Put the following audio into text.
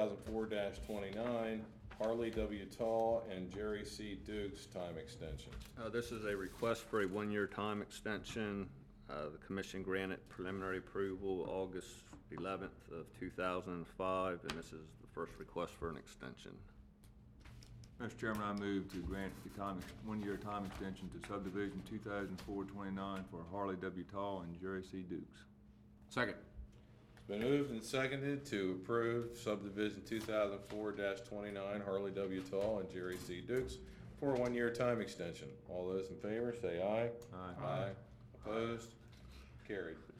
2004-29, Harley W. Tall and Jerry C. Dukes time extension. This is a request for a one-year time extension. The commission granted preliminary approval August 11th of 2005, and this is the first request for an extension. Mr. Chairman, I move to grant the one-year time extension to subdivision 2004-29 for Harley W. Tall and Jerry C. Dukes. Second. It's been moved and seconded to approve subdivision 2004-29, Harley W. Tall and Jerry C. Dukes for a one-year time extension. All those in favor say aye. Aye. Aye. Opposed? Carried.